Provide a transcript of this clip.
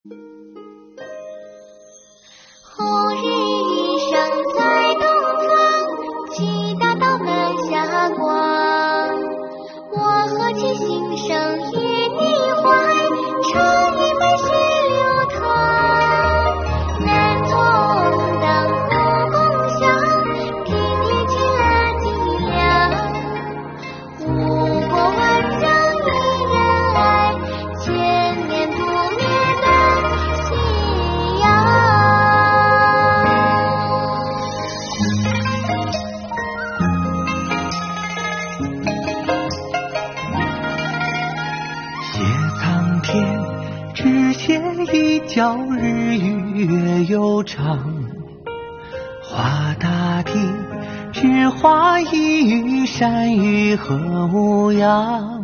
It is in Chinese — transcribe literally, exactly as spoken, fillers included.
红日一升在东方，七大道南霞光。我何其心生与你怀，常与百姓流淌。南同当不共享，平地起了脊梁。五国万疆一人爱，千年不灭的信仰。 只写一角，日月悠长。画大地，只画一隅山芋和牧羊。